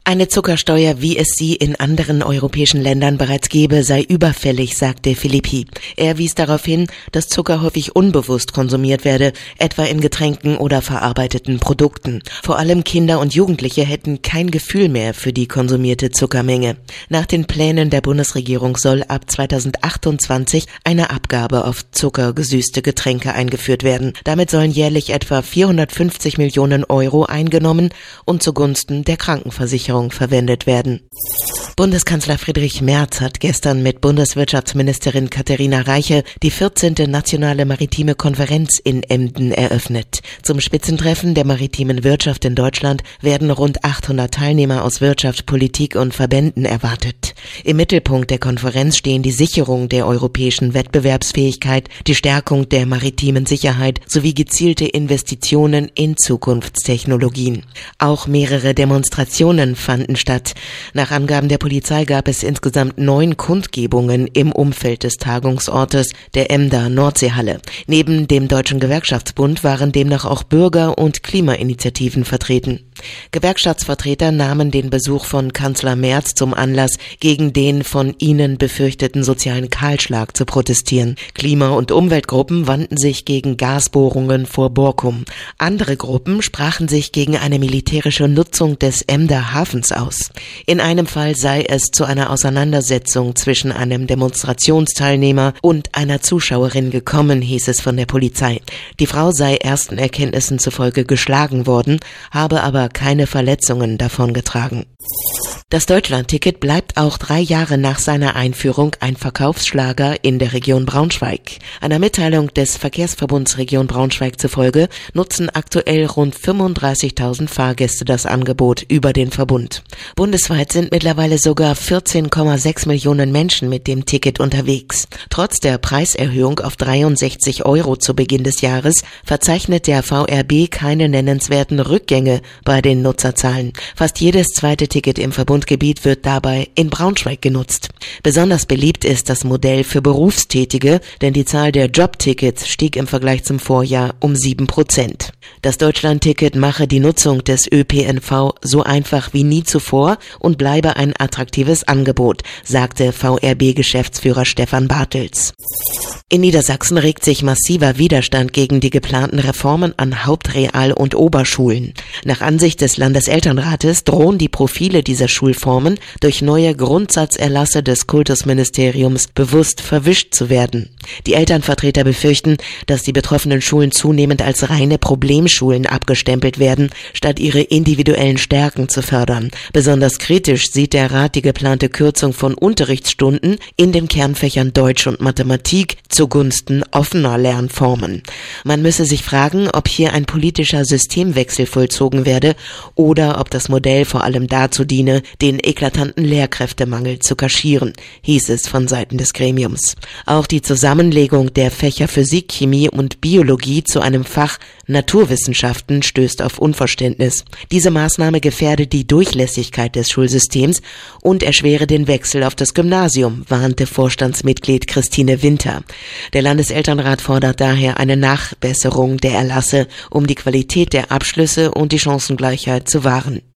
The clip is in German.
Eine Zuckersteuer, wie es sie in anderen europäischen Ländern bereits gäbe, sei überfällig, sagte Filippi. Er wies darauf hin, dass Zucker häufig unbewusst konsumiert werde, etwa in Getränken oder verarbeiteten Produkten. Vor allem Kinder und Jugendliche hätten kein Gefühl mehr für die konsumierte Zuckermenge. Nach den Plänen der Bundesregierung soll ab 2028 eine Abgabe auf zuckergesüßte Getränke eingeführt werden. Damit sollen jährlich etwa 450 Millionen Euro eingenommen und zugunsten der Krankenversicherung verwendet werden. Bundeskanzler Friedrich Merz hat gestern mit Bundeswirtschaftsministerin Katharina Reiche die 14. Nationale Maritime Konferenz in Emden eröffnet. Zum Spitzentreffen der maritimen Wirtschaft in Deutschland werden rund 800 Teilnehmer aus Wirtschaft, Politik und Verbänden erwartet. Im Mittelpunkt der Konferenz stehen die Sicherung der europäischen Wettbewerbsfähigkeit, die Stärkung der maritimen Sicherheit sowie gezielte Investitionen in Zukunftstechnologien. Auch mehrere Demonstrationen fanden statt. Nach Angaben der Polizei gab es insgesamt 9 Kundgebungen im Umfeld des Tagungsortes der Emder Nordseehalle. Neben dem Deutschen Gewerkschaftsbund waren demnach auch Bürger- und Klimainitiativen vertreten. Gewerkschaftsvertreter nahmen den Besuch von Kanzler Merz zum Anlass, gegen den von ihnen befürchteten sozialen Kahlschlag zu protestieren. Klima- und Umweltgruppen wandten sich gegen Gasbohrungen vor Borkum. Andere Gruppen sprachen sich gegen eine militärische Nutzung des Emder Hafens aus. In einem Fall sei es zu einer Auseinandersetzung zwischen einem Demonstrationsteilnehmer und einer Zuschauerin gekommen, hieß es von der Polizei. Die Frau sei ersten Erkenntnissen zufolge geschlagen worden, habe aber keine Verletzungen davongetragen. Das Deutschlandticket bleibt auch 3 Jahre nach seiner Einführung ein Verkaufsschlager in der Region Braunschweig. Einer Mitteilung des Verkehrsverbunds Region Braunschweig zufolge nutzen aktuell rund 35.000 Fahrgäste das Angebot über den Verbund. Bundesweit sind mittlerweile sogar 14,6 Millionen Menschen mit dem Ticket unterwegs. Trotz der Preiserhöhung auf 63 € zu Beginn des Jahres verzeichnet der VRB keine nennenswerten Rückgänge bei den Nutzerzahlen. Fast jedes zweite Ticket im Verbundgebiet wird dabei in Braunschweig genutzt. Besonders beliebt ist das Modell für Berufstätige, denn die Zahl der Jobtickets stieg im Vergleich zum Vorjahr um 7%. Das Deutschlandticket mache die Nutzung des ÖPNV so einfach wie nie zuvor und bleibe ein attraktives Angebot, sagte VRB-Geschäftsführer Stefan Bartels. In Niedersachsen regt sich massiver Widerstand gegen die geplanten Reformen an Hauptreal- und Oberschulen. Nach Ansicht des Landeselternrates drohen die Profile dieser Schulformen durch neue Grundsatzerlasse des Kultusministeriums bewusst verwischt zu werden. Die Elternvertreter befürchten, dass die betroffenen Schulen zunehmend als reine Problemschulen abgestempelt werden, statt ihre individuellen Stärken zu fördern. Besonders kritisch sieht der Rat die geplante Kürzung von Unterrichtsstunden in den Kernfächern Deutsch und Mathematik zugunsten offener Lernformen. Man müsse sich fragen, ob hier ein politischer Systemwechsel vollzogen werde oder ob das Modell vor allem dazu diene, den eklatanten Lehrkräftemangel zu kaschieren, hieß es von Seiten des Gremiums. Auch die Zusammenlegung der Fächer Physik, Chemie und Biologie zu einem Fach Naturwissenschaften stößt auf Unverständnis. Diese Maßnahme gefährde die Durchlässigkeit des Schulsystems und erschwere den Wechsel auf das Gymnasium, warnte Vorstandsmitglied Christine Winter. Der Landeselternrat fordert daher eine Nachbesserung der Erlasse, um die Qualität der Abschlüsse und die Chancengleichheit zu wahren.